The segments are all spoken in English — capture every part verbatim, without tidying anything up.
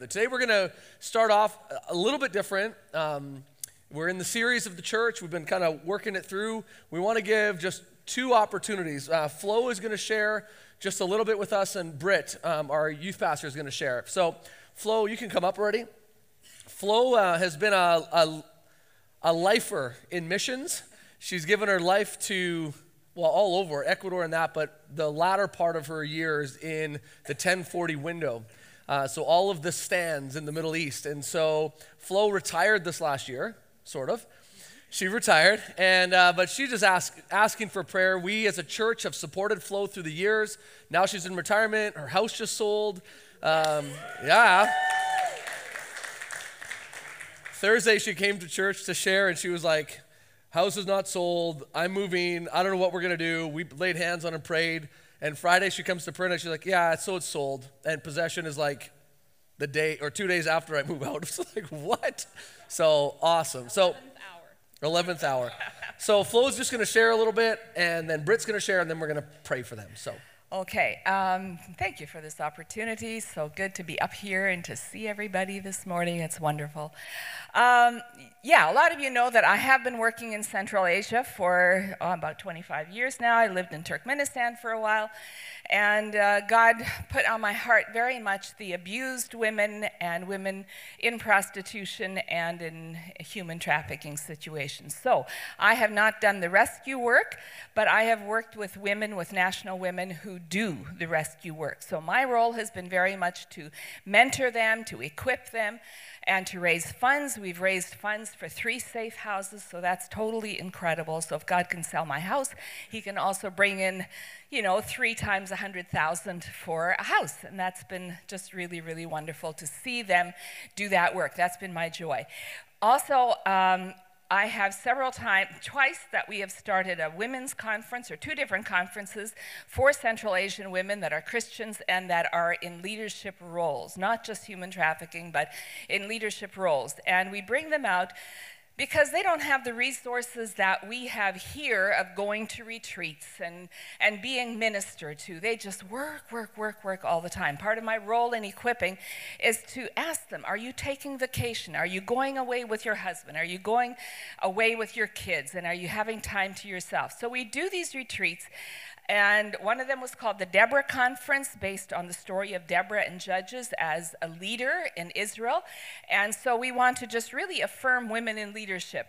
Today we're going to start off a little bit different. Um, we're in the series of the church. We've been kind of working it through. We want to give just two opportunities. Uh, Flo is going to share just a little bit with us, and Britt, um, our youth pastor, is going to share. So, Flo, you can come up already. Flo uh, has been a, a, a lifer in missions. She's given her life to, well, all over Ecuador and that, but the latter part of her years in the ten forty window. Uh, so all of the stands in the Middle East. And so Flo retired this last year, sort of. She retired, and uh, but she just asked, asking for prayer. We as a church have supported Flo through the years. Now she's in retirement. Her house just sold. Um, yeah. Thursday she came to church to share, and she was like, house is not sold. I'm moving. I don't know what we're going to do. We laid hands on and prayed. And Friday she comes to prayer and she's like, yeah, so it's sold. And possession is like the day or two days after I move out. It's like, what? So awesome. So eleventh hour. So Flo's just going to share a little bit, and then Britt's going to share, and then we're going to pray for them. So. Okay, um, thank you for this opportunity. So good to be up here and to see everybody this morning. It's wonderful. Um, yeah, a lot of you know that I have been working in Central Asia for oh, about twenty-five years now. I lived in Turkmenistan for a while, and uh, God put on my heart very much the abused women and women in prostitution and in human trafficking situations. So I have not done the rescue work, but I have worked with women, with national women who do the rescue work. So my role has been very much to mentor them, to equip them, and to raise funds. We've raised funds for three safe houses, so that's totally incredible. So if God can sell my house, he can also bring in, you know, three times a hundred thousand for a house. And that's been just really, really wonderful to see them do that work. That's been my joy. Also, um, I have several times, twice that we have started a women's conference, or two different conferences for Central Asian women that are Christians and that are in leadership roles, not just human trafficking, but in leadership roles. And we bring them out because they don't have the resources that we have here of going to retreats and, and being ministered to. They just work, work, work, work all the time. Part of my role in equipping is to ask them, are you taking vacation? Are you going away with your husband? Are you going away with your kids? And are you having time to yourself? So we do these retreats. And one of them was called the Deborah Conference, based on the story of Deborah and Judges as a leader in Israel. And so we want to just really affirm women in leadership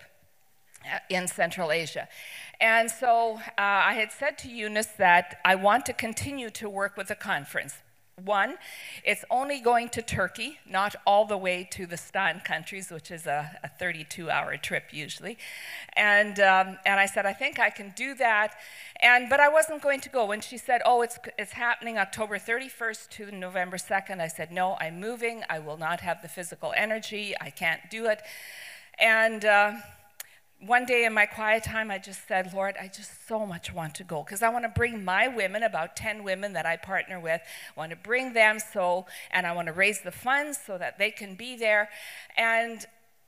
in Central Asia. And so uh, I had said to Eunice that I want to continue to work with the conference. One, it's only going to Turkey, not all the way to the Stan countries, which is a thirty-two hour trip usually. And um, and I said, I think I can do that. And but I wasn't going to go. When she said, oh, it's it's happening October thirty-first to November second, I said, no, I'm moving. I will not have the physical energy. I can't do it. And uh, one day in my quiet time, I just said, Lord, I just so much want to go, because I want to bring my women, about ten women that I partner with, I want to bring them so, and I want to raise the funds so that they can be there. And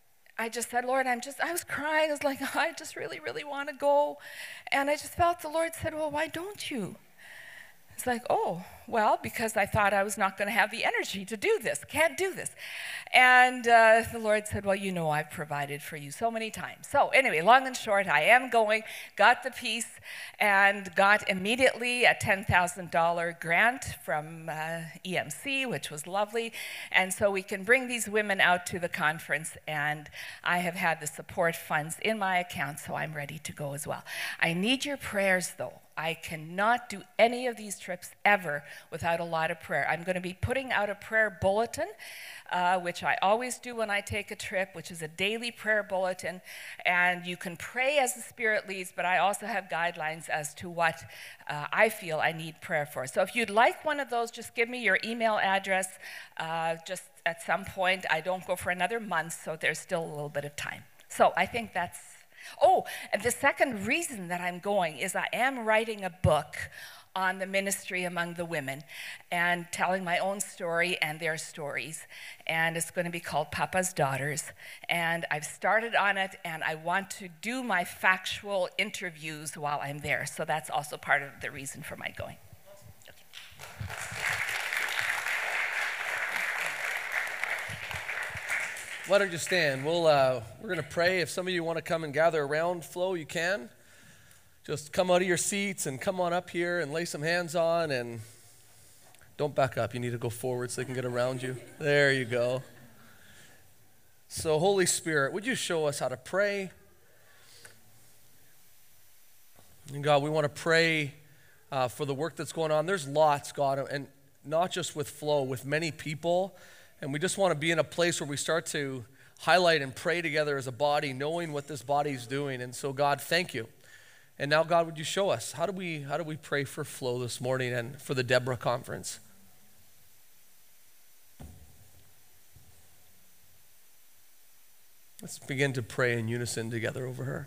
I just said, Lord, I'm just, I was crying. I was like, I just really, really want to go. And I just felt the Lord said, well, why don't you? It's like, oh, well, because I thought I was not going to have the energy to do this. Can't do this. And uh, the Lord said, well, you know, I've provided for you so many times. So anyway, long and short, I am going, got the piece, and got immediately a ten thousand dollar grant from uh, E M C, which was lovely. And so we can bring these women out to the conference, and I have had the support funds in my account, so I'm ready to go as well. I need your prayers, though. I cannot do any of these trips ever without a lot of prayer. I'm going to be putting out a prayer bulletin, uh, which I always do when I take a trip, which is a daily prayer bulletin. And you can pray as the Spirit leads, but I also have guidelines as to what uh, I feel I need prayer for. So if you'd like one of those, just give me your email address. Uh, just at some point, I don't go for another month, so there's still a little bit of time. So I think that's Oh, and the second reason that I'm going is I am writing a book on the ministry among the women and telling my own story and their stories. And it's going to be called Papa's Daughters. And I've started on it, and I want to do my factual interviews while I'm there. So that's also part of the reason for my going. Okay. Why don't you stand? We'll, uh, we're going to pray. If some of you want to come and gather around Flo, you can. Just come out of your seats and come on up here and lay some hands on, and don't back up. You need to go forward so they can get around you. There you go. So, Holy Spirit, would you show us how to pray? And God, we want to pray uh, for the work that's going on. There's lots, God, and not just with Flo, with many people. And we just want to be in a place where we start to highlight and pray together as a body, knowing what this body is doing. And so, God, thank you. And now, God, would you show us, how do we how do we pray for Flo this morning and for the Deborah conference? Let's begin to pray in unison together over her.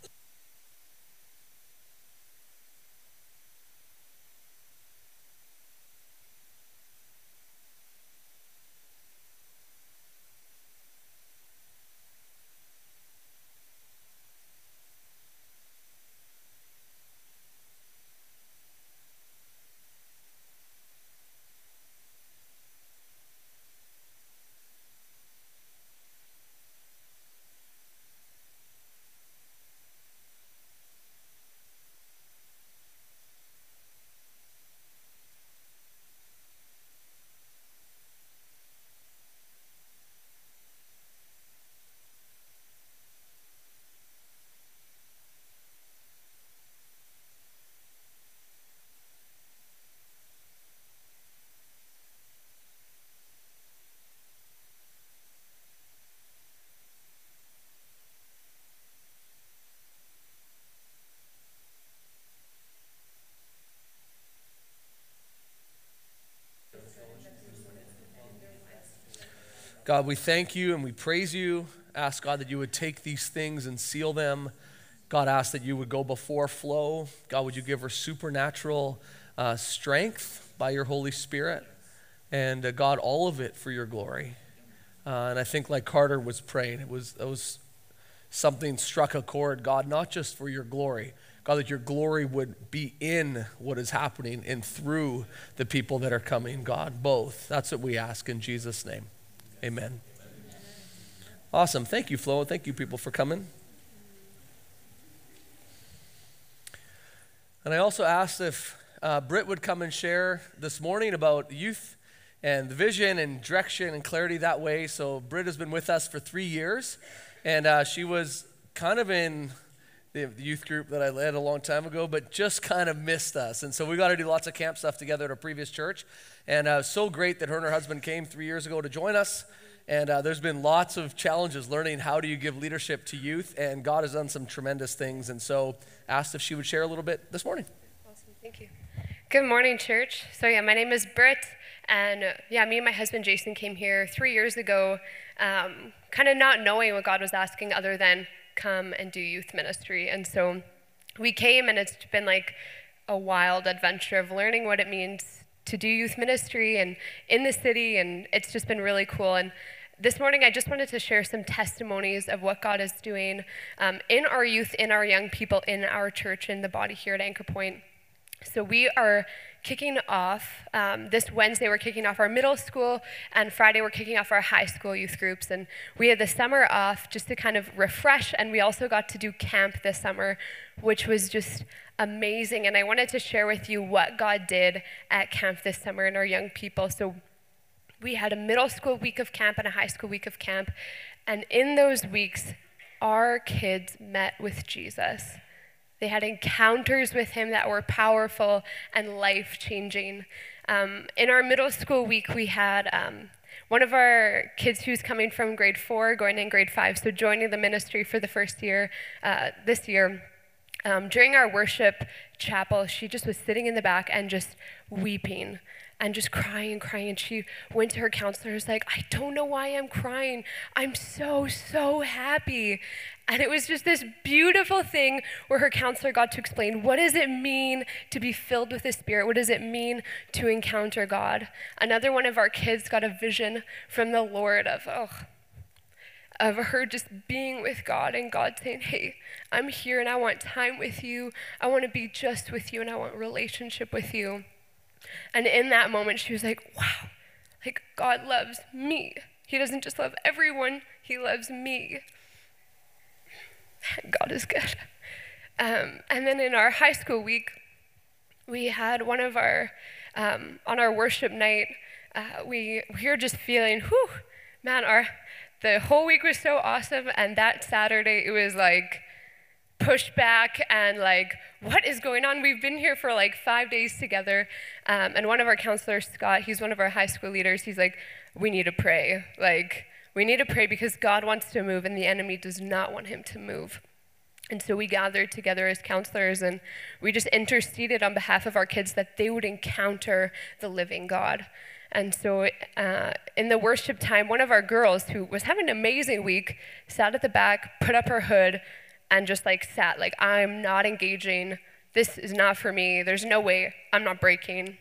God, we thank you and we praise you. Ask, God, that you would take these things and seal them. God, ask that you would go before Flo. God, would you give her supernatural uh, strength by your Holy Spirit? And uh, God, all of it for your glory. Uh, and I think like Carter was praying, it was, it was something struck a chord, God, not just for your glory, God, that your glory would be in what is happening and through the people that are coming, God, both. That's what we ask in Jesus' name. Amen. Awesome. Thank you, Flo. Thank you, people, for coming. And I also asked if uh, Britt would come and share this morning about youth and the vision and direction and clarity that way. So Britt has been with us for three years, and uh, she was kind of in the youth group that I led a long time ago, but just kind of missed us. And so we got to do lots of camp stuff together at our previous church. And uh, so great that her and her husband came three years ago to join us. And uh, there's been lots of challenges learning how do you give leadership to youth. And God has done some tremendous things. And so asked if she would share a little bit this morning. Awesome, thank you. Good morning, church. So yeah, my name is Britt. And uh, yeah, me and my husband Jason came here three years ago, um, kind of not knowing what God was asking other than come and do youth ministry. And so we came, and it's been like a wild adventure of learning what it means to do youth ministry and in the city, and it's just been really cool. And this morning I just wanted to share some testimonies of what God is doing um, in our youth, in our young people, in our church, in the body here at Anchor Point. So we are kicking off, um, this Wednesday we're kicking off our middle school, and Friday we're kicking off our high school youth groups. And we had the summer off just to kind of refresh, and we also got to do camp this summer, which was just amazing. And I wanted to share with you what God did at camp this summer in our young people. So we had a middle school week of camp and a high school week of camp, and in those weeks, our kids met with Jesus. They had encounters with him that were powerful and life-changing. Um, in our middle school week, we had um, one of our kids who's coming from grade four, going in grade five, so joining the ministry for the first year uh, this year. Um, during our worship chapel, she just was sitting in the back and just weeping and just crying and crying. And she went to her counselor, was like, I don't know why I'm crying. I'm so, so happy. And it was just this beautiful thing where her counselor got to explain, what does it mean to be filled with the Spirit? What does it mean to encounter God? Another one of our kids got a vision from the Lord of, oh, of her just being with God, and God saying, hey, I'm here and I want time with you. I want to be just with you, and I want relationship with you. And in that moment, she was like, wow, like God loves me. He doesn't just love everyone, he loves me. God is good. Um, and then in our high school week, we had one of our, um, on our worship night, uh, we, we were just feeling, whew, man, our, the whole week was so awesome, and that Saturday it was like pushback and like, what is going on? We've been here for like five days together, um, and one of our counselors, Scott, he's one of our high school leaders, he's like, we need to pray. Like, we need to pray because God wants to move and the enemy does not want him to move. And so we gathered together as counselors and we just interceded on behalf of our kids that they would encounter the living God. And so uh, in the worship time, one of our girls who was having an amazing week sat at the back, put up her hood, and just like sat like, I'm not engaging. This is not for me. There's no way. I'm not breaking.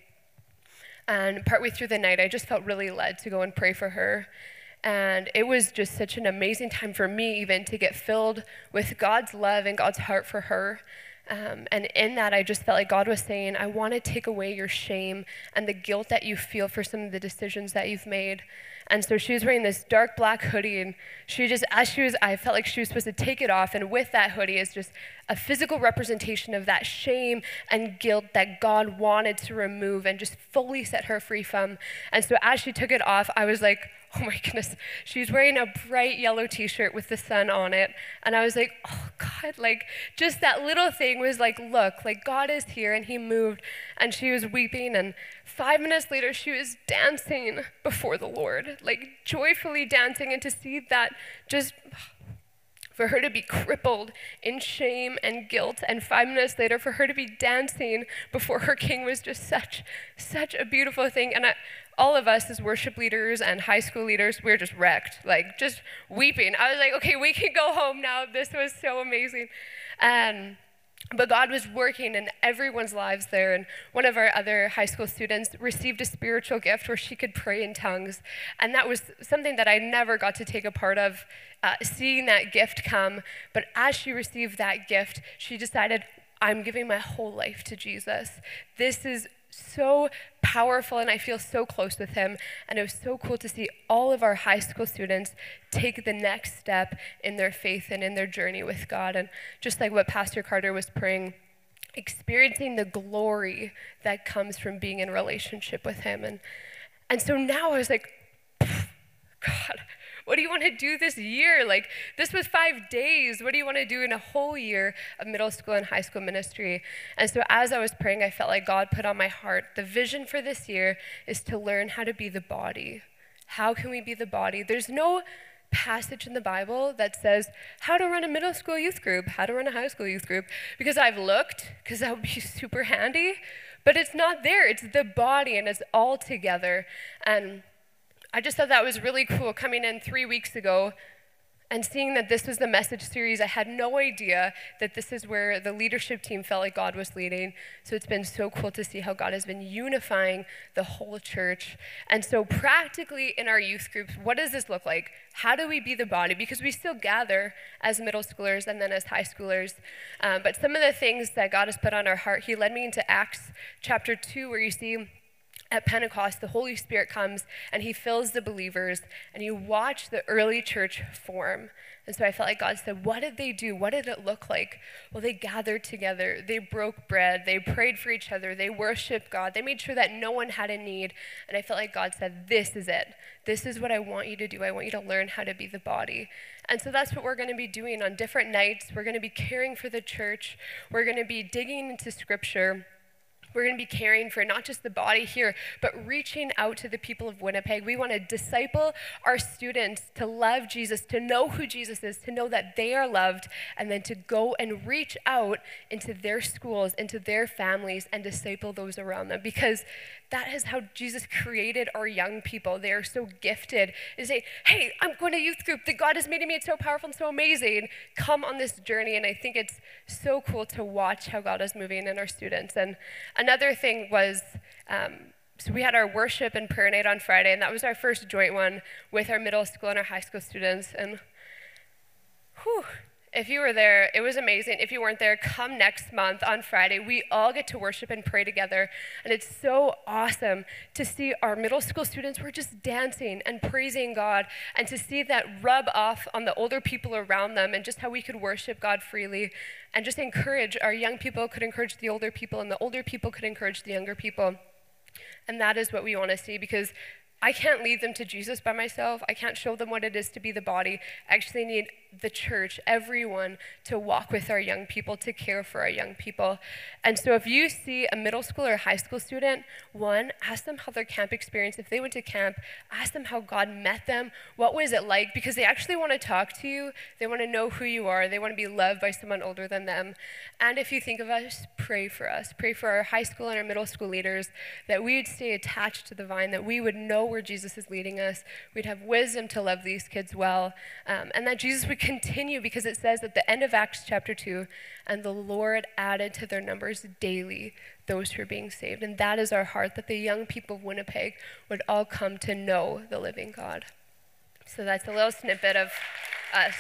And partway through the night, I just felt really led to go and pray for her. And it was just such an amazing time for me even to get filled with God's love and God's heart for her. Um, and in that, I just felt like God was saying, I want to take away your shame and the guilt that you feel for some of the decisions that you've made. And so she was wearing this dark black hoodie, and she just, as she was, I felt like she was supposed to take it off. And with that hoodie is just a physical representation of that shame and guilt that God wanted to remove and just fully set her free from. And so as she took it off, I was like, oh my goodness, she's wearing a bright yellow t-shirt with the sun on it. And I was like, oh God, like just that little thing was like, look, like God is here, and he moved, and she was weeping. And five minutes later, she was dancing before the Lord, like joyfully dancing. And to see that, just for her to be crippled in shame and guilt, and five minutes later for her to be dancing before her king was just such, such a beautiful thing. And I, all of us as worship leaders and high school leaders, we were just wrecked, like just weeping. I was like, okay, we can go home now. This was so amazing. Um, but God was working in everyone's lives there. And one of our other high school students received a spiritual gift where she could pray in tongues. And that was something that I never got to take a part of, uh, seeing that gift come. But as she received that gift, she decided, I'm giving my whole life to Jesus. This is so powerful, and I feel so close with him. And it was so cool to see all of our high school students take the next step in their faith and in their journey with God. And just like what Pastor Carter was praying, experiencing the glory that comes from being in relationship with him. And and so now I was like, God, what do you want to do this year? Like, this was five days. What do you want to do in a whole year of middle school and high school ministry? And so as I was praying, I felt like God put on my heart, the vision for this year is to learn how to be the body. How can we be the body? There's no passage in the Bible that says how to run a middle school youth group, how to run a high school youth group, because I've looked, because that would be super handy, but it's not there. It's the body, and it's all together. And I just thought that was really cool coming in three weeks ago and seeing that this was the message series. I had no idea that this is where the leadership team felt like God was leading. So it's been so cool to see how God has been unifying the whole church. And so practically in our youth groups, what does this look like? How do we be the body? Because we still gather as middle schoolers and then as high schoolers. Um, but some of the things that God has put on our heart, he led me into Acts chapter two, where you see at Pentecost, the Holy Spirit comes and he fills the believers, and you watch the early church form. And so I felt like God said, what did they do? What did it look like? Well, they gathered together. They broke bread. They prayed for each other. They worshiped God. They made sure that no one had a need. And I felt like God said, this is it. This is what I want you to do. I want you to learn how to be the body. And so that's what we're going to be doing on different nights. We're going to be caring for the church. We're going to be digging into scripture. We're going to be caring for not just the body here, but reaching out to the people of Winnipeg. We want to disciple our students to love Jesus, to know who Jesus is, to know that they are loved, and then to go and reach out into their schools, into their families, and disciple those around them. Because that is how Jesus created our young people. They are so gifted. They say, hey, I'm going to youth group. That God has made me so powerful and so amazing. Come on this journey. And I think it's so cool to watch how God is moving in our students. And another thing was, um, so we had our worship and prayer night on Friday, and that was our first joint one with our middle school and our high school students. And whew, If you were there, it was amazing. If you weren't there, come next month on Friday. We all get to worship and pray together. And it's so awesome to see our middle school students, we're just dancing and praising God, and to see that rub off on the older people around them, and just how we could worship God freely and just encourage our young people could encourage the older people, and the older people could encourage the younger people. And that is what we want to see, because I can't lead them to Jesus by myself. I can't show them what it is to be the body. I actually need the church, everyone, to walk with our young people, to care for our young people. And so if you see a middle school or high school student, one, ask them how their camp experience, if they went to camp, ask them how God met them. What was it like? Because they actually want to talk to you. They want to know who you are. They want to be loved by someone older than them. And if you think of us, pray for us. Pray for our high school and our middle school leaders, that we would stay attached to the vine, that we would know where Jesus is leading us. We'd have wisdom to love these kids well, um, and that Jesus would continue, because it says at the end of Acts chapter two, and the Lord added to their numbers daily those who are being saved. And that is our heart, that the young people of Winnipeg would all come to know the living God. So that's a little snippet of us.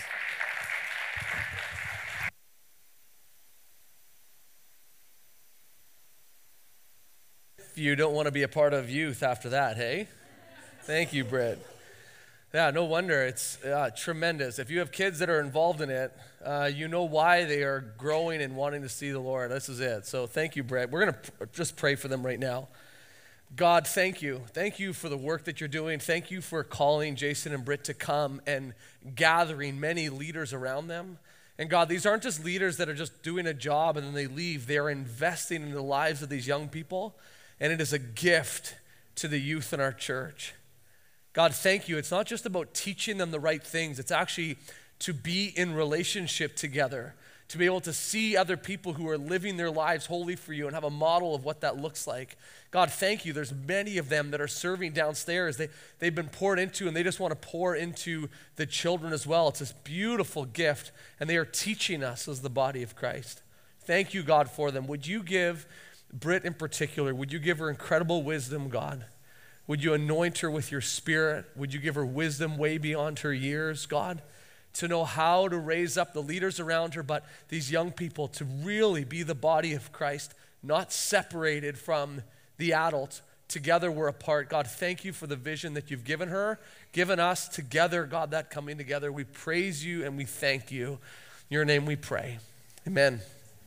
You don't want to be a part of youth after that, hey? Thank you, Britt. Yeah, no wonder. It's uh, tremendous. If you have kids that are involved in it, uh, you know why they are growing and wanting to see the Lord. This is it. So thank you, Britt. We're going to pr- just pray for them right now. God, thank you. Thank you for the work that you're doing. Thank you for calling Jason and Britt to come and gathering many leaders around them. And God, these aren't just leaders that are just doing a job and then they leave. They are investing in the lives of these young people, and it is a gift to the youth in our church. God, thank you. It's not just about teaching them the right things. It's actually to be in relationship together, to be able to see other people who are living their lives wholly for you and have a model of what that looks like. God, thank you. There's many of them that are serving downstairs. They, they've been poured into, and they just want to pour into the children as well. It's this beautiful gift, and they are teaching us as the body of Christ. Thank you, God, for them. Would you give Britt in particular, would you give her incredible wisdom, God? Would you anoint her with your spirit? Would you give her wisdom way beyond her years, God, to know how to raise up the leaders around her, but these young people to really be the body of Christ, not separated from the adults. Together we're apart. God, thank you for the vision that you've given her, given us together, God, that coming together. We praise you and we thank you. In your name we pray. Amen.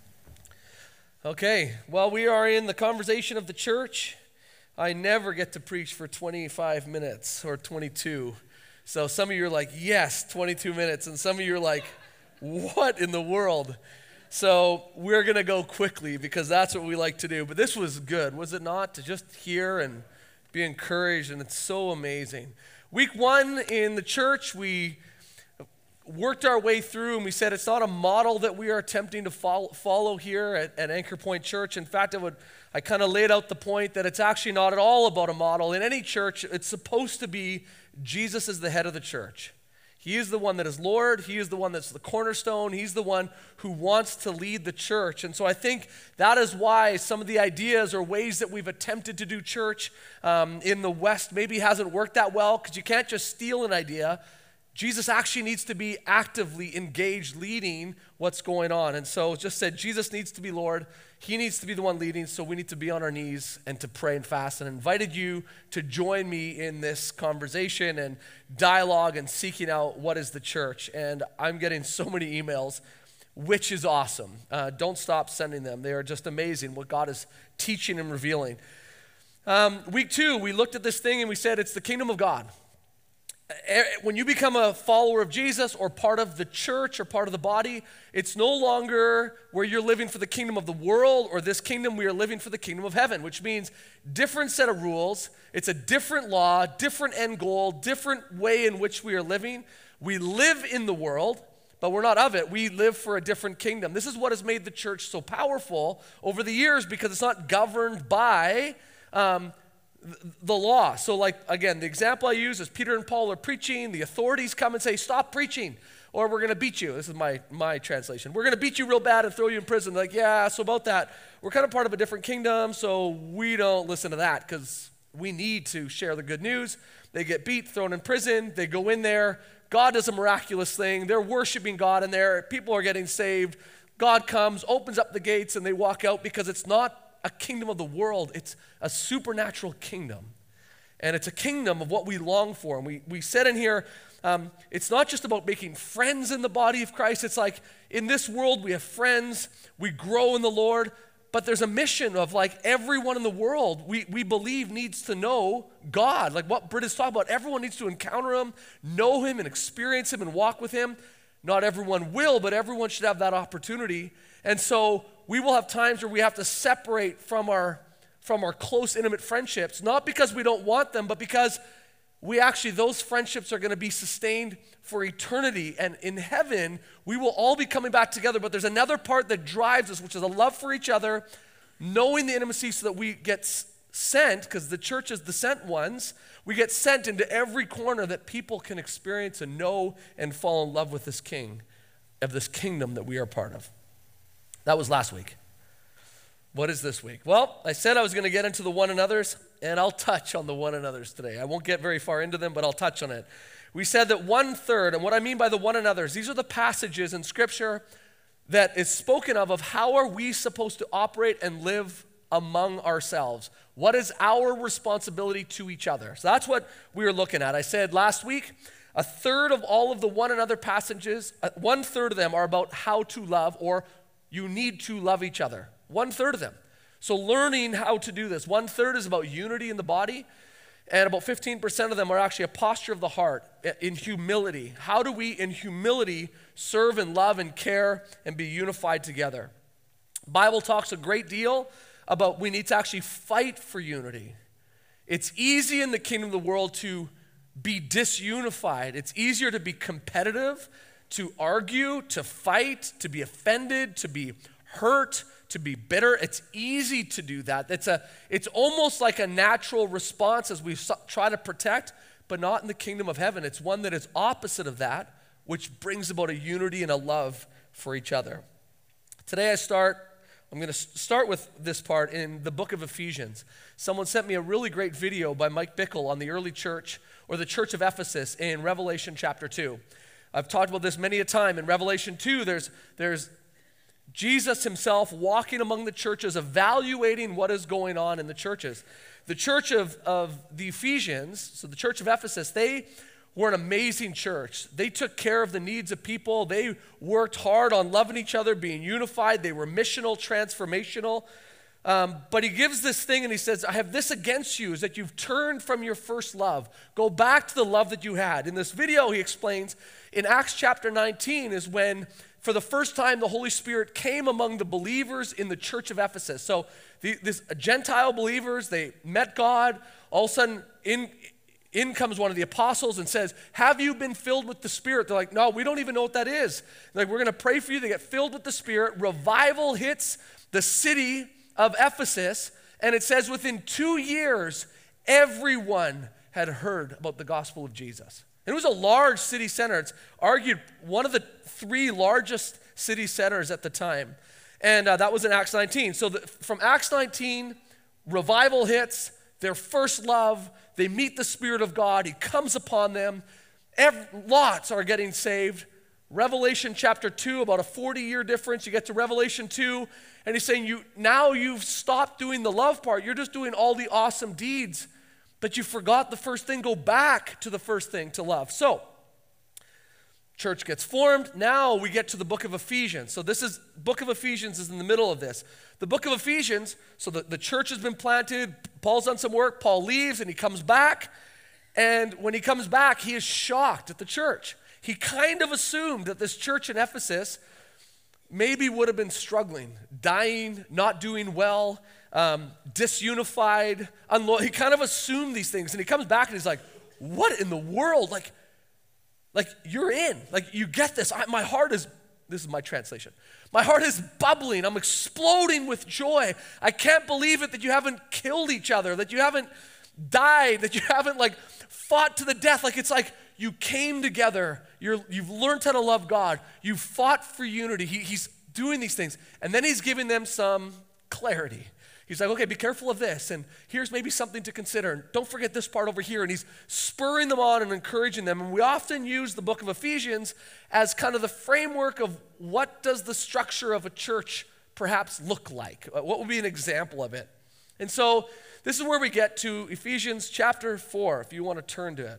Okay, well, we are in the conversation of the church. I never get to preach for twenty-five minutes or twenty-two. So some of you are like, yes, twenty-two minutes. And some of you are like, what in the world? So we're going to go quickly because that's what we like to do. But this was good, was it not? To just hear and be encouraged, and it's so amazing. Week one in the church, we worked our way through, and we said it's not a model that we are attempting to follow, follow here at, at Anchor Point Church. In fact, I would I kind of laid out the point that it's actually not at all about a model. In any church, it's supposed to be Jesus is the head of the church. He is the one that is Lord. He is the one that's the cornerstone. He's the one who wants to lead the church. And so I think that is why some of the ideas or ways that we've attempted to do church um, in the West maybe hasn't worked that well, because you can't just steal an idea. Jesus actually needs to be actively engaged, leading what's going on. And so just said Jesus needs to be Lord. He needs to be the one leading, so we need to be on our knees and to pray and fast. And invited you to join me in this conversation and dialogue and seeking out what is the church. And I'm getting so many emails, which is awesome. Uh, don't stop sending them. They are just amazing what God is teaching and revealing. Um, week two, we looked at this thing and we said it's the kingdom of God. When you become a follower of Jesus or part of the church or part of the body, it's no longer where you're living for the kingdom of the world or this kingdom. We are living for the kingdom of heaven, which means different set of rules. It's a different law, different end goal, different way in which we are living. We live in the world, but we're not of it. We live for a different kingdom. This is what has made the church so powerful over the years, because it's not governed by um, the law. So like, again, the example I use is Peter and Paul are preaching. The authorities come and say, stop preaching, or we're going to beat you. This is my, my translation. We're going to beat you real bad and throw you in prison. They're like, yeah, so about that. We're kind of part of a different kingdom, so we don't listen to that because we need to share the good news. They get beat, thrown in prison. They go in there. God does a miraculous thing. They're worshiping God in there. People are getting saved. God comes, opens up the gates, and they walk out because it's not a kingdom of the world. It's a supernatural kingdom. And it's a kingdom of what we long for. And we, we said in here, um, it's not just about making friends in the body of Christ. It's like in this world we have friends, we grow in the Lord, but there's a mission of like everyone in the world we, we believe needs to know God. Like what Britt is talking about, everyone needs to encounter him, know him and experience him and walk with him. Not everyone will, but everyone should have that opportunity. And so we will have times where we have to separate from our from our close, intimate friendships, not because we don't want them, but because we actually, those friendships are going to be sustained for eternity. And in heaven, we will all be coming back together. But there's another part that drives us, which is a love for each other, knowing the intimacy so that we get sent, because the church is the sent ones, we get sent into every corner that people can experience and know and fall in love with this king, of this kingdom that we are part of. That was last week. What is this week? Well, I said I was going to get into the one another's, and I'll touch on the one another's today. I won't get very far into them, but I'll touch on it. We said that one third, and what I mean by the one another's, these are the passages in Scripture that is spoken of, of how are we supposed to operate and live among ourselves. What is our responsibility to each other? So that's what we were looking at. I said last week, a third of all of the one another passages, one third of them are about how to love, or you need to love each other. One third of them. So learning how to do this. One third is about unity in the body, and about fifteen percent of them are actually a posture of the heart in humility. How do we, in humility, serve and love and care and be unified together? Bible talks a great deal about we need to actually fight for unity. It's easy in the kingdom of the world to be disunified. It's easier to be competitive, to argue, to fight, to be offended, to be hurt, to be bitter. It's easy to do that. It's a, it's almost like a natural response as we try to protect, but not in the kingdom of heaven. It's one that is opposite of that, which brings about a unity and a love for each other. Today I start, I'm going to start with this part in the book of Ephesians. Someone sent me a really great video by Mike Bickle on the early church, or the church of Ephesus, in Revelation chapter two. I've talked about this many a time. In Revelation two, there's there's Jesus himself walking among the churches, evaluating what is going on in the churches. The church of, of the Ephesians, so the church of Ephesus, they were an amazing church. They took care of the needs of people. They worked hard on loving each other, being unified. They were missional, transformational. Um, but he gives this thing and he says, I have this against you, is that you've turned from your first love. Go back to the love that you had. In this video, he explains, in Acts chapter nineteen is when, for the first time, the Holy Spirit came among the believers in the church of Ephesus. So the, this Gentile believers, they met God. All of a sudden, in, in comes one of the apostles and says, have you been filled with the Spirit? They're like, no, we don't even know what that is. They're like, we're going to pray for you. They get filled with the Spirit. Revival hits the city of Ephesus, and it says within two years, everyone had heard about the gospel of Jesus. It was a large city center. It's argued one of the three largest city centers at the time. And uh, that was in Acts nineteen. So the, from Acts nineteen, revival hits, their first love, they meet the Spirit of God, he comes upon them. Every, lots are getting saved. Revelation chapter two, about a forty-year difference. You get to Revelation two, and he's saying, you now you've stopped doing the love part. You're just doing all the awesome deeds, but you forgot the first thing. Go back to the first thing, to love. So, church gets formed. Now we get to the book of Ephesians. So this is, book of Ephesians is in the middle of this. The book of Ephesians, so the, the church has been planted. Paul's done some work. Paul leaves, and he comes back. And when he comes back, he is shocked at the church. He kind of assumed that this church in Ephesus maybe would have been struggling, dying, not doing well, um, disunified, unloyal. He kind of assumed these things. And he comes back and he's like, what in the world? Like, like you're in. Like, you get this. I, my heart is, this is my translation. My heart is bubbling. I'm exploding with joy. I can't believe it that you haven't killed each other, that you haven't died, that you haven't like fought to the death. Like, it's like, you came together, You're, you've learned how to love God, you fought for unity. He, he's doing these things. And then he's giving them some clarity. He's like, okay, be careful of this, and here's maybe something to consider, and don't forget this part over here, and he's spurring them on and encouraging them, and we often use the book of Ephesians as kind of the framework of what does the structure of a church perhaps look like? What would be an example of it? And so this is where we get to Ephesians chapter four, if you want to turn to it.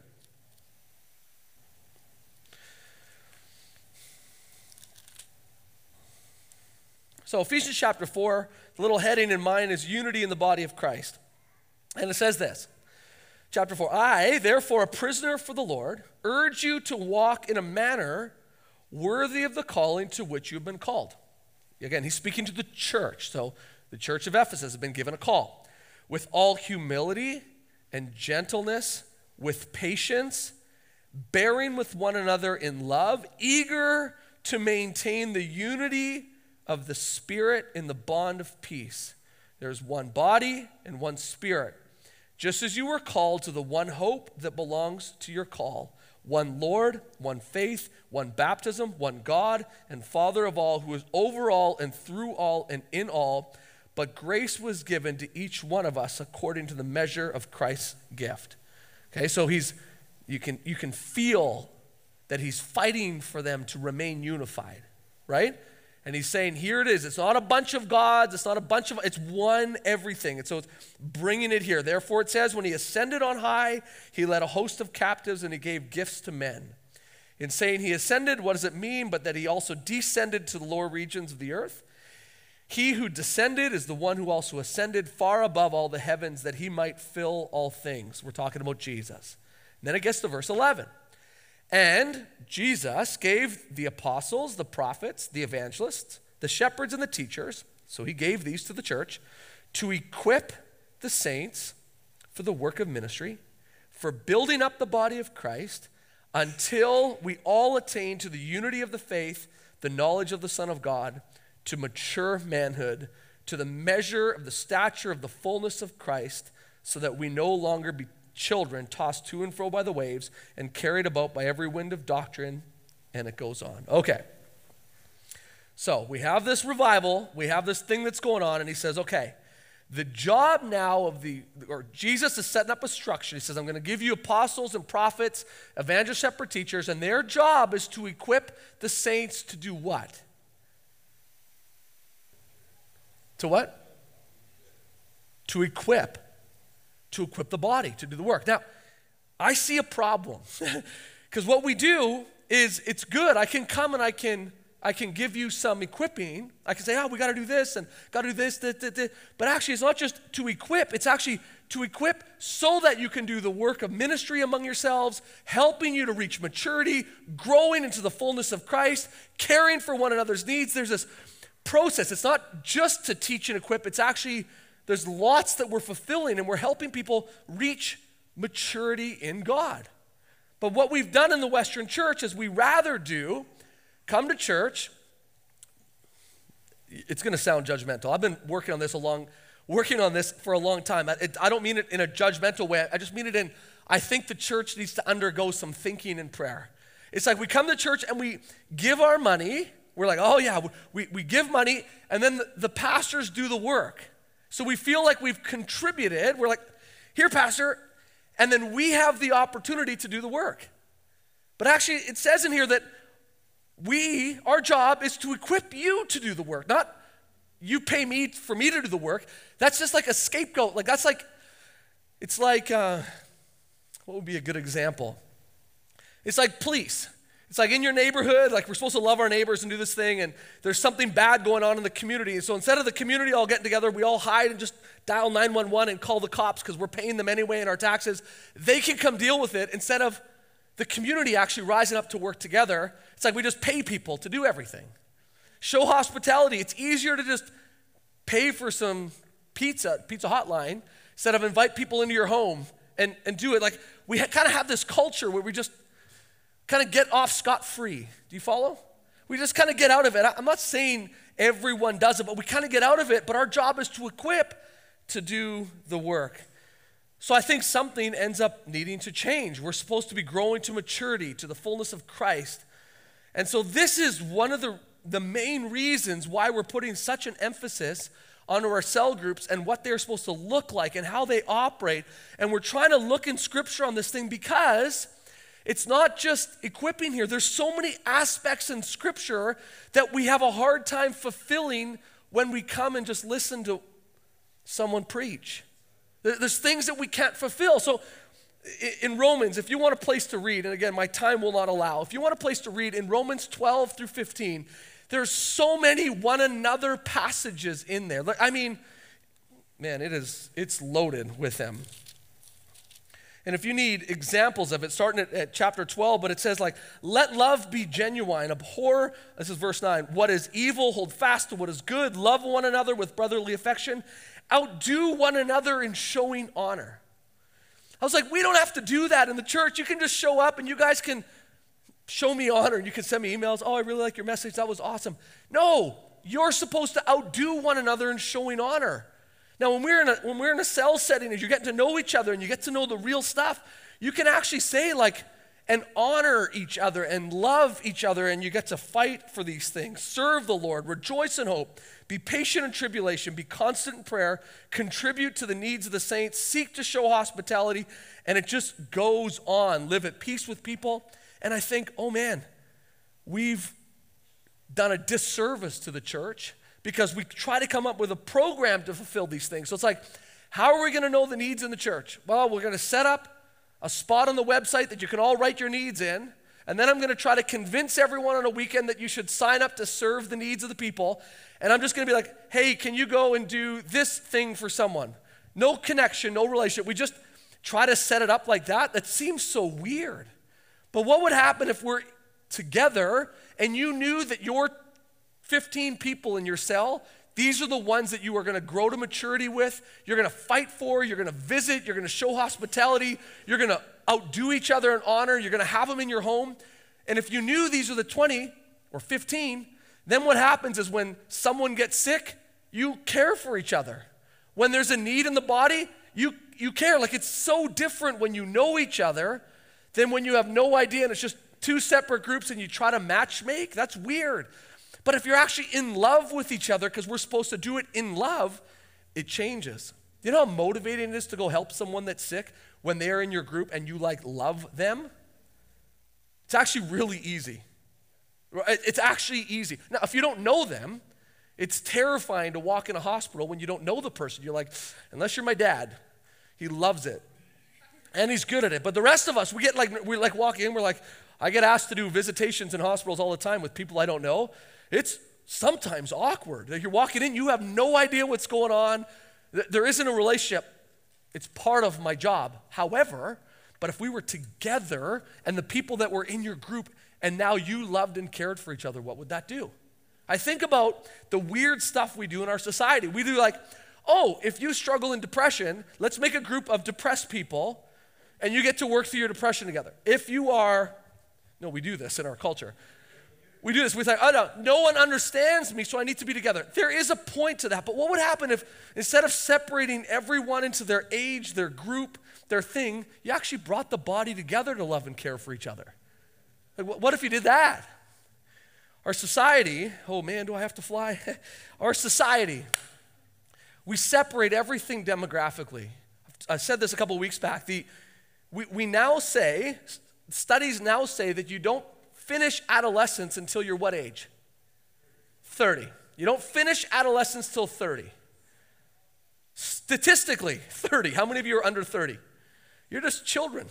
So Ephesians chapter four, the little heading in mine is unity in the body of Christ. And it says this, chapter four, I, therefore a prisoner for the Lord, urge you to walk in a manner worthy of the calling to which you have been called. Again, he's speaking to the church. So the church of Ephesus has been given a call. With all humility and gentleness, with patience, bearing with one another in love, eager to maintain the unity of the Spirit in the bond of peace. There's one body and one Spirit. Just as you were called to the one hope that belongs to your call, one Lord, one faith, one baptism, one God and Father of all, who is over all and through all and in all, but grace was given to each one of us according to the measure of Christ's gift. Okay, so he's, you can, you can feel that he's fighting for them to remain unified, right? And he's saying, here it is. It's not a bunch of gods. It's not a bunch of, it's one everything. And so it's bringing it here. Therefore it says, when he ascended on high, he led a host of captives and he gave gifts to men. In saying he ascended, what does it mean? But that he also descended to the lower regions of the earth. He who descended is the one who also ascended far above all the heavens that he might fill all things. We're talking about Jesus. And then it gets to verse eleven. And Jesus gave the apostles, the prophets, the evangelists, the shepherds, and the teachers, so he gave these to the church, to equip the saints for the work of ministry, for building up the body of Christ, until we all attain to the unity of the faith, the knowledge of the Son of God, to mature manhood, to the measure of the stature of the fullness of Christ, so that we no longer be children tossed to and fro by the waves and carried about by every wind of doctrine, and it goes on. Okay. So we have this revival, we have this thing that's going on, and he says, okay, the job now of the, or Jesus is setting up a structure. He says, I'm going to give you apostles and prophets, evangelists, shepherd, teachers, and their job is to equip the saints to do what? To what? To equip. To equip the body to do the work. Now, I see a problem because what we do is it's good. I can come and I can I can give you some equipping. I can say, oh, we got to do this and got to do this, this, this, this. But actually, it's not just to equip. It's actually to equip so that you can do the work of ministry among yourselves, helping you to reach maturity, growing into the fullness of Christ, caring for one another's needs. There's this process. It's not just to teach and equip. It's actually there's lots that we're fulfilling, and we're helping people reach maturity in God. But what we've done in the Western church is we rather do come to church. It's going to sound judgmental. I've been working on this a long, working on this for a long time. I, it, I don't mean it in a judgmental way. I just mean it in, I think the church needs to undergo some thinking and prayer. It's like we come to church and we give our money. We're like, oh yeah, we, we give money, and then the, the pastors do the work. So we feel like we've contributed. We're like, here, pastor, and then we have the opportunity to do the work. But actually, it says in here that we, our job is to equip you to do the work, not you pay me for me to do the work. That's just like a scapegoat. Like that's like, it's like, uh, what would be a good example? It's like police. It's like in your neighborhood, like we're supposed to love our neighbors and do this thing, and there's something bad going on in the community. And so instead of the community all getting together, we all hide and just dial nine one one and call the cops because we're paying them anyway in our taxes. They can come deal with it instead of the community actually rising up to work together. It's like we just pay people to do everything. Show hospitality. It's easier to just pay for some pizza, pizza hotline, instead of invite people into your home and, and do it. Like we ha- kind of have this culture where we just kind of get off scot-free. Do you follow? We just kind of get out of it. I'm not saying everyone does it, but we kind of get out of it, but our job is to equip to do the work. So I think something ends up needing to change. We're supposed to be growing to maturity, to the fullness of Christ. And so this is one of the, the main reasons why we're putting such an emphasis onto our cell groups and what they're supposed to look like and how they operate. And we're trying to look in Scripture on this thing because it's not just equipping here. There's so many aspects in Scripture that we have a hard time fulfilling when we come and just listen to someone preach. There's things that we can't fulfill. So in Romans, if you want a place to read, and again, my time will not allow, if you want a place to read in Romans twelve through fifteen, there's so many one another passages in there. I mean, man, it is, it's loaded with them. And if you need examples of it, starting at, at chapter twelve, but it says like, let love be genuine, abhor, this is verse nine, what is evil, hold fast to what is good, love one another with brotherly affection, outdo one another in showing honor. I was like, we don't have to do that in the church. You can just show up and you guys can show me honor. And you can send me emails. Oh, I really like your message. That was awesome. No, you're supposed to outdo one another in showing honor. Now, when we're in a, when we're in a cell setting, as you're getting to know each other and you get to know the real stuff, you can actually say like, and honor each other and love each other, and you get to fight for these things. Serve the Lord, rejoice in hope, be patient in tribulation, be constant in prayer, contribute to the needs of the saints, seek to show hospitality, and it just goes on. Live at peace with people. And I think, oh man, we've done a disservice to the church because we try to come up with a program to fulfill these things. So it's like, how are we going to know the needs in the church? Well, we're going to set up a spot on the website that you can all write your needs in, and then I'm going to try to convince everyone on a weekend that you should sign up to serve the needs of the people, and I'm just going to be like, hey, can you go and do this thing for someone? No connection, no relationship. We just try to set it up like that. That seems so weird. But what would happen if we're together and you knew that your fifteen people in your cell, these are the ones that you are going to grow to maturity with, you're going to fight for, you're going to visit, you're going to show hospitality, you're going to outdo each other in honor, you're going to have them in your home. And if you knew these are the twenty or fifteen, then what happens is when someone gets sick, you care for each other. When there's a need in the body, you, you care. Like, it's so different when you know each other than when you have no idea and it's just two separate groups and you try to match make. That's weird. But if you're actually in love with each other, because we're supposed to do it in love, it changes. You know how motivating it is to go help someone that's sick when they're in your group and you like love them? It's actually really easy. It's actually easy. Now, if you don't know them, it's terrifying to walk in a hospital when you don't know the person. You're like, unless you're my dad, he loves it. And he's good at it. But the rest of us, we get like, we like walk in, we're like, I get asked to do visitations in hospitals all the time with people I don't know. It's sometimes awkward. You're walking in, you have no idea what's going on. There isn't a relationship. It's part of my job. However, but if we were together and the people that were in your group and now you loved and cared for each other, what would that do? I think about the weird stuff we do in our society. We do like, oh, if you struggle in depression, let's make a group of depressed people and you get to work through your depression together. If you are, no, we do this in our culture. We do this. We think, oh no, no one understands me, so I need to be together. There is a point to that, but what would happen if instead of separating everyone into their age, their group, their thing, you actually brought the body together to love and care for each other? Like, what if you did that? Our society, oh man, do I have to fly? Our society, we separate everything demographically. I said this a couple of weeks back. The, we, we now say, studies now say that you don't finish adolescence until you're what age? thirty. You don't finish adolescence till thirty. Statistically, thirty. How many of you are under thirty? You're just children.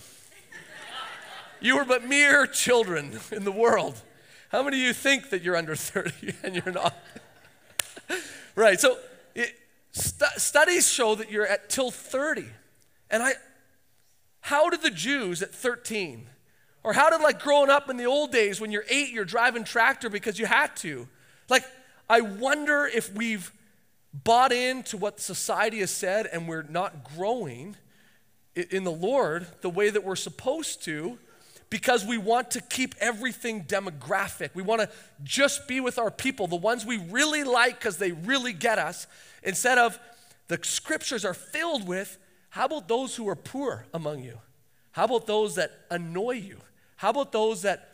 You are but mere children in the world. How many of you think that you're under thirty and you're not? Right, so it, stu- studies show that you're at till thirty. And I, how did the Jews at thirteen? Or how did like growing up in the old days when you're eight, you're driving tractor because you had to? Like, I wonder if we've bought into what society has said and we're not growing in the Lord the way that we're supposed to because we want to keep everything demographic. We want to just be with our people, the ones we really like because they really get us, instead of the scriptures are filled with, how about those who are poor among you? How about those that annoy you? How about those that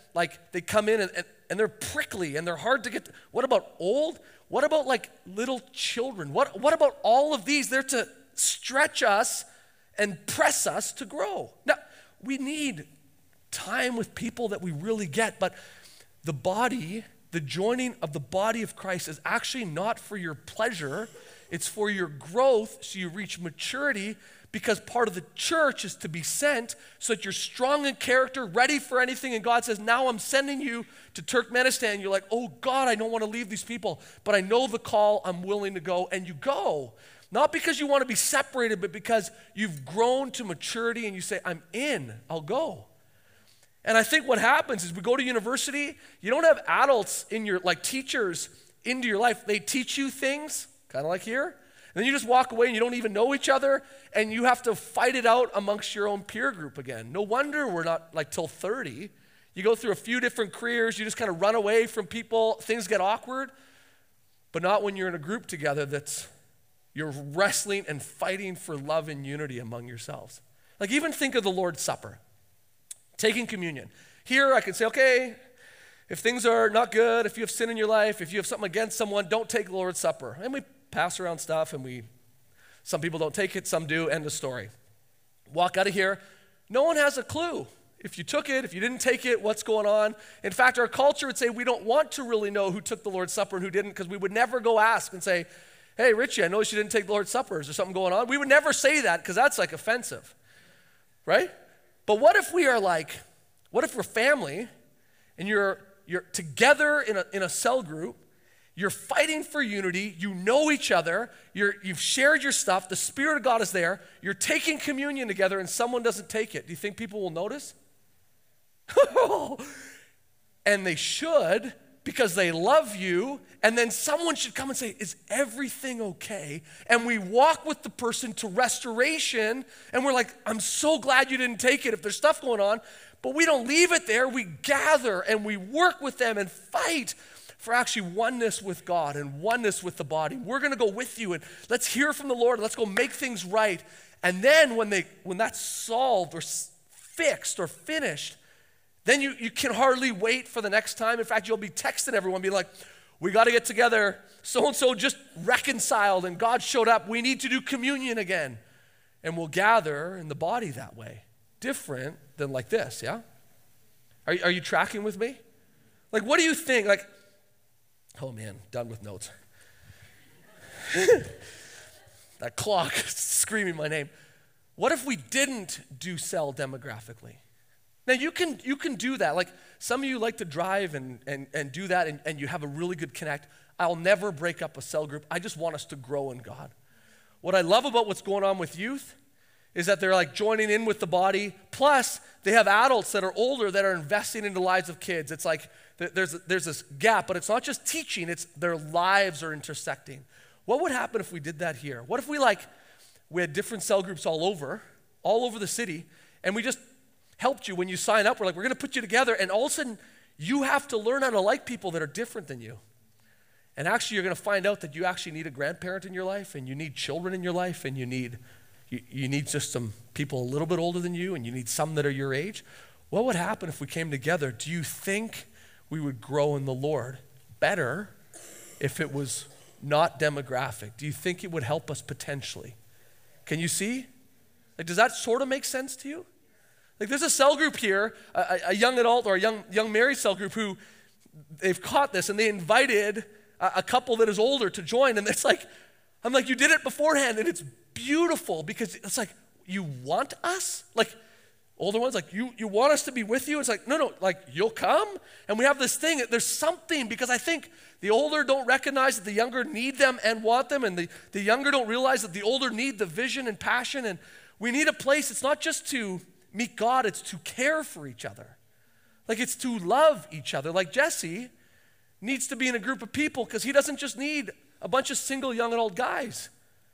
like they come in and, and, and they're prickly and they're hard to get to. What about old? What about like little children? What, what about all of these? They're to stretch us and press us to grow. Now, we need time with people that we really get, but the body, the joining of the body of Christ is actually not for your pleasure. It's for your growth so you reach maturity, because part of the church is to be sent so that you're strong in character, ready for anything. And God says, now I'm sending you to Turkmenistan. You're like, oh God, I don't want to leave these people, but I know the call, I'm willing to go. And you go, not because you want to be separated, but because you've grown to maturity and you say, I'm in, I'll go. And I think what happens is we go to university, you don't have adults in your, like teachers into your life. They teach you things, kind of like here. And then you just walk away and you don't even know each other, and you have to fight it out amongst your own peer group again. No wonder we're not like till thirty. You go through a few different careers, you just kind of run away from people, things get awkward, but not when you're in a group together that's, you're wrestling and fighting for love and unity among yourselves. Like even think of the Lord's Supper, taking communion. Here I can say, okay, if things are not good, if you have sin in your life, if you have something against someone, don't take the Lord's Supper. And we pass around stuff and we, some people don't take it, some do, end of story. Walk out of here, no one has a clue. If you took it, if you didn't take it, what's going on? In fact, our culture would say we don't want to really know who took the Lord's Supper and who didn't, because we would never go ask and say, hey, Richie, I noticed you didn't take the Lord's Supper. Is there something going on? We would never say that because that's like offensive, right? But what if we are like, what if we're family and you're you're together in a, in a cell group, you're fighting for unity, you know each other, you're, you've shared your stuff, the Spirit of God is there, you're taking communion together and someone doesn't take it. Do you think people will notice? And they should, because they love you, and then someone should come and say, is everything okay? And we walk with the person to restoration, and we're like, I'm so glad you didn't take it if there's stuff going on, but we don't leave it there. We gather and we work with them and fight for actually oneness with God and oneness with the body. We're going to go with you, and let's hear from the Lord. Let's go make things right. And then when they when that's solved or fixed or finished, then you, you can hardly wait for the next time. In fact, you'll be texting everyone, be like, we got to get together. So-and-so just reconciled and God showed up. We need to do communion again. And we'll gather in the body that way. Different than like this, yeah? Are, are you tracking with me? Like, what do you think? Like, oh man, done with notes. That clock screaming my name. What if we didn't do cell demographically? Now you can you can do that. Like some of you like to drive and, and, and do that and, and you have a really good connect. I'll never break up a cell group. I just want us to grow in God. What I love about what's going on with youth is that they're like joining in with the body. Plus, they have adults that are older that are investing in the lives of kids. It's like there's, there's this gap, but it's not just teaching, it's their lives are intersecting. What would happen if we did that here? What if we like, we had different cell groups all over, all over the city, and we just helped you when you sign up. We're like, we're going to put you together, and all of a sudden, you have to learn how to like people that are different than you. And actually, you're going to find out that you actually need a grandparent in your life, and you need children in your life, and you need you, you need just some people a little bit older than you, and you need some that are your age. What would happen if we came together? Do you think we would grow in the Lord better if it was not demographic? Do you think it would help us potentially? Can you see? Like, does that sort of make sense to you? Like there's a cell group here, a, a young adult or a young young married cell group who they've caught this and they invited a, a couple that is older to join, and it's like, I'm like, you did it beforehand, and it's beautiful because it's like, you want us? Like older ones, like you you want us to be with you? It's like, no, no, like you'll come? And we have this thing, there's something, because I think the older don't recognize that the younger need them and want them, and the, the younger don't realize that the older need the vision and passion, and we need a place. It's not just to meet God, it's to care for each other. Like it's to love each other. Like Jesse needs to be in a group of people because he doesn't just need a bunch of single young and old guys.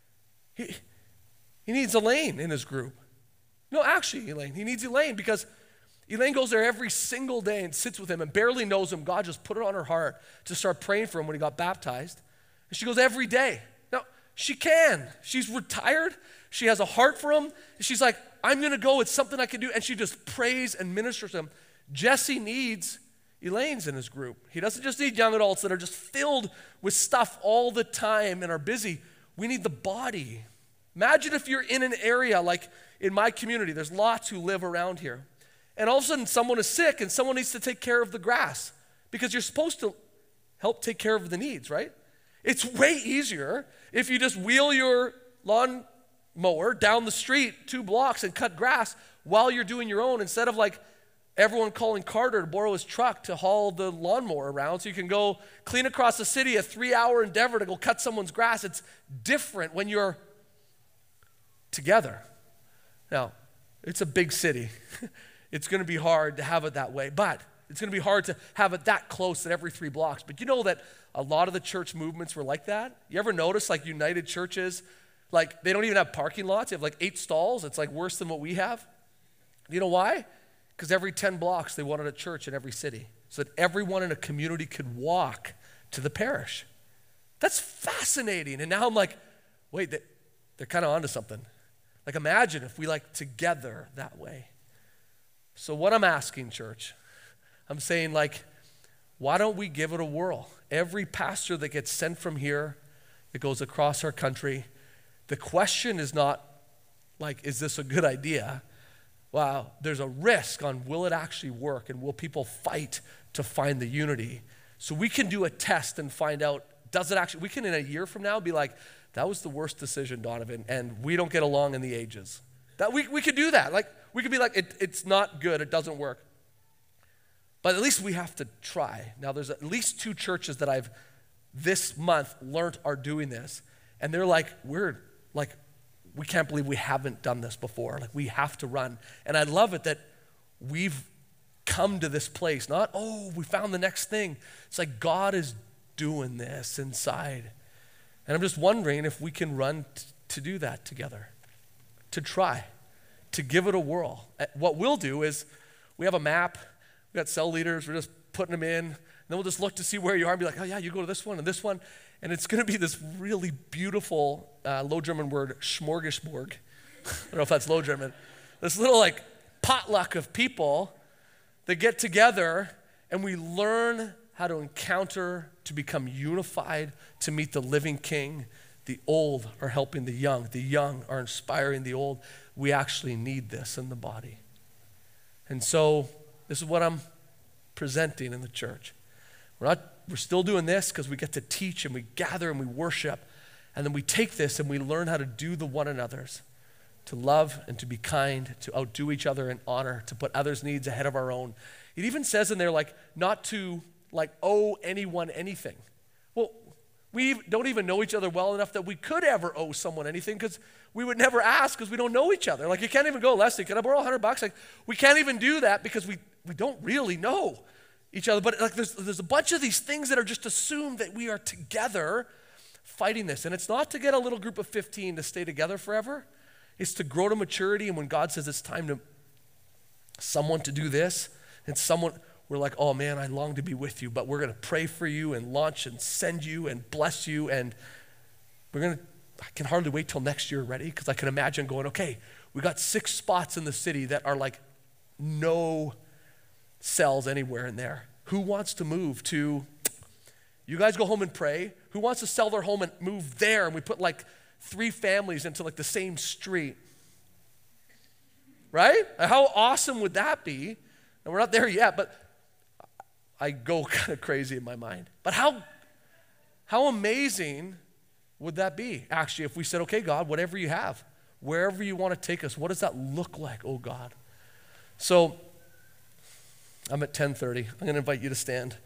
He, he needs Elaine in his group. No, actually, Elaine. He needs Elaine because Elaine goes there every single day and sits with him and barely knows him. God just put it on her heart to start praying for him when he got baptized. And she goes every day. Now, she can. She's retired. She has a heart for him. She's like, I'm going to go. It's something I can do. And she just prays and ministers to him. Jesse needs Elaine's in his group. He doesn't just need young adults that are just filled with stuff all the time and are busy. We need the body. Imagine if you're in an area like in my community, there's lots who live around here, and all of a sudden someone is sick and someone needs to take care of the grass because you're supposed to help take care of the needs, right? It's way easier if you just wheel your lawn mower down the street two blocks and cut grass while you're doing your own, instead of like everyone calling Carter to borrow his truck to haul the lawnmower around so you can go clean across the city, a three-hour endeavor to go cut someone's grass. It's different when you're together. Now, it's a big city. It's going to be hard to have it that way, but it's going to be hard to have it that close at every three blocks. But you know that a lot of the church movements were like that? You ever notice like United Churches, like they don't even have parking lots. They have like eight stalls. It's like worse than what we have. You know why? Because every ten blocks they wanted a church in every city so that everyone in a community could walk to the parish. That's fascinating. And now I'm like, wait, they, they're kind of onto something. Like imagine if we like together that way. So what I'm asking, church, I'm saying like, why don't we give it a whirl? Every pastor that gets sent from here, that goes across our country, the question is not like, is this a good idea? Wow, there's a risk on will it actually work, and will people fight to find the unity? So we can do a test and find out, does it actually, we can in a year from now be like, that was the worst decision, Donovan, and we don't get along in the ages. That we, we could do that. Like, we could be like, it, it's not good, it doesn't work. But at least we have to try. Now, there's at least two churches that I've this month learned are doing this, and they're like, we're like, we can't believe we haven't done this before. Like, we have to run. And I love it that we've come to this place. Not, oh, we found the next thing. It's like God is doing this inside. And I'm just wondering if we can run t- to do that together, to try, to give it a whirl. What we'll do is we have a map. We got cell leaders. We're just putting them in. And then we'll just look to see where you are and be like, oh, yeah, you go to this one and this one. And it's going to be this really beautiful, uh, Low German word, smorgasbord. I don't know if that's Low German. This little like potluck of people that get together and we learn how to encounter, to become unified, to meet the living King. The old are helping the young. The young are inspiring the old. We actually need this in the body. And so this is what I'm presenting in the church. We're not, we're still doing this because we get to teach and we gather and we worship. And then we take this and we learn how to do the one another's, to love and to be kind, to outdo each other in honor, to put others' needs ahead of our own. It even says in there like not to like owe anyone anything. Well, we don't even know each other well enough that we could ever owe someone anything because we would never ask because we don't know each other. Like you can't even go, Leslie, can I borrow a hundred bucks? Like we can't even do that because we, we don't really know each other. But like there's, there's a bunch of these things that are just assumed that we are together fighting this. And it's not to get a little group of fifteen to stay together forever. It's to grow to maturity. And when God says it's time to someone to do this, and someone, we're like, oh man, I long to be with you, but we're going to pray for you and launch and send you and bless you. And we're going to, I can hardly wait till next year already because I can imagine going, okay, we got six spots in the city that are like no cells anywhere in there. Who wants to move to, you guys go home and pray. Who wants to sell their home and move there? And we put like three families into like the same street. Right? How awesome would that be? And we're not there yet, but I go kind of crazy in my mind. But how, how amazing would that be, actually, if we said, okay, God, whatever you have, wherever you want to take us, what does that look like, oh God? So I'm at ten thirty. I'm going to invite you to stand.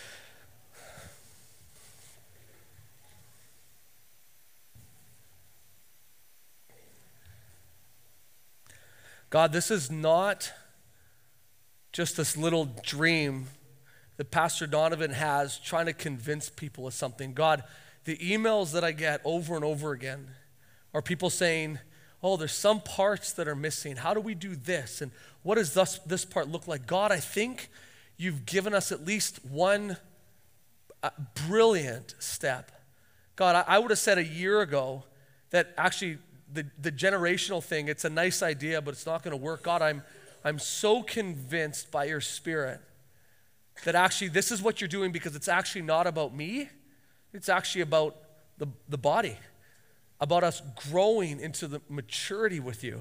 God, this is not just this little dream that Pastor Donovan has trying to convince people of something. God, the emails that I get over and over again are people saying, oh, there's some parts that are missing. How do we do this? And what does this, this part look like? God, I think you've given us at least one uh, brilliant step. God, I, I would have said a year ago that actually the, the generational thing, it's a nice idea, but it's not going to work. God, I'm I'm so convinced by your Spirit that actually this is what you're doing because it's actually not about me. It's actually about the, the body, about us growing into the maturity with you.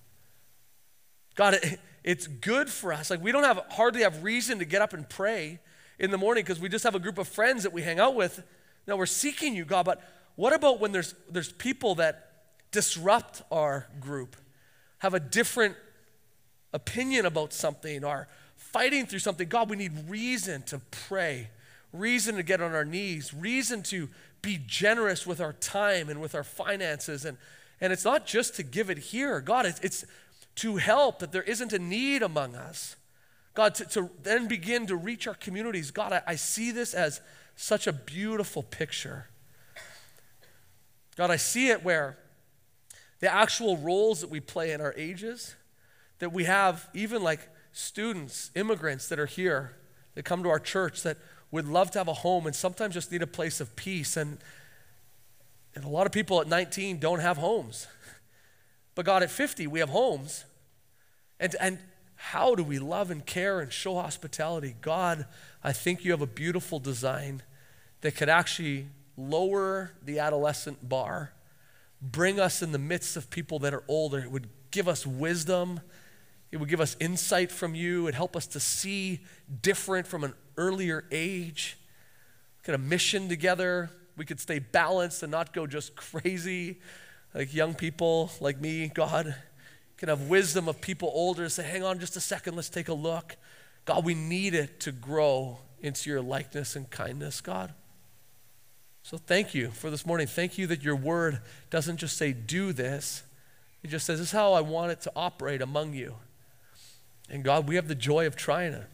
God, it, it's good for us. Like we don't have hardly have reason to get up and pray in the morning because we just have a group of friends that we hang out with. Now we're seeking you, God, but what about when there's there's people that disrupt our group, have a different opinion about something, or fighting through something? God, we need reason to pray, reason to get on our knees, reason to be generous with our time and with our finances. And, and it's not just to give it here. God, it's, it's to help that there isn't a need among us. God, to, to then begin to reach our communities. God, I, I see this as such a beautiful picture. God, I see it where the actual roles that we play in our ages, that we have even like students, immigrants that are here, that come to our church that would love to have a home and sometimes just need a place of peace. And, and a lot of people at nineteen don't have homes. But God, at fifty, we have homes. And, and how do we love and care and show hospitality? God, I think you have a beautiful design that could actually lower the adolescent bar, bring us in the midst of people that are older. It would give us wisdom. It would give us insight from you. It would help us to see different from an earlier age. We could have mission together. We could stay balanced and not go just crazy like young people like me. God, we can have wisdom of people older to say, hang on just a second, let's take a look. God, we need it to grow into your likeness and kindness, God. So thank you for this morning. Thank you that your word doesn't just say do this. It just says this is how I want it to operate among you. And God, we have the joy of trying it.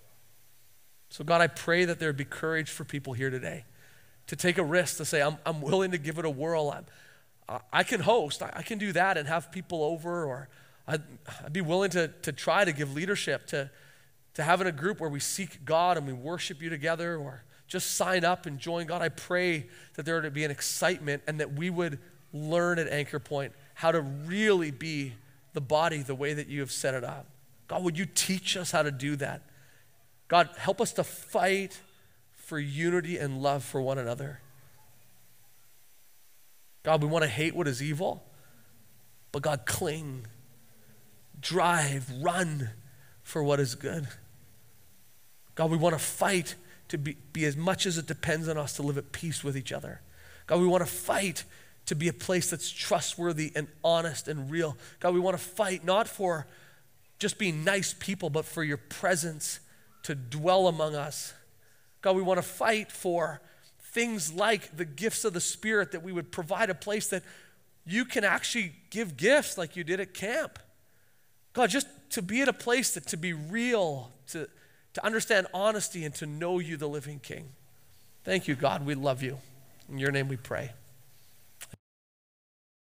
So God, I pray that there would be courage for people here today to take a risk, to say, I'm, I'm willing to give it a whirl. I'm, I can host, I, I can do that and have people over, or I'd, I'd be willing to, to try to give leadership, to, to having a group where we seek God and we worship you together, or just sign up and join. God, I pray that there would be an excitement and that we would learn at Anchor Point how to really be the body the way that you have set it up. God, would you teach us how to do that? God, help us to fight for unity and love for one another. God, we want to hate what is evil, but God, cling, drive, run for what is good. God, we want to fight to be, be as much as it depends on us to live at peace with each other. God, we want to fight to be a place that's trustworthy and honest and real. God, we want to fight not for just being nice people, but for your presence to dwell among us. God, we want to fight for things like the gifts of the Spirit, that we would provide a place that you can actually give gifts like you did at camp. God, just to be at a place that to be real, to, to understand honesty and to know you, the living King. Thank you, God. We love you. In your name we pray.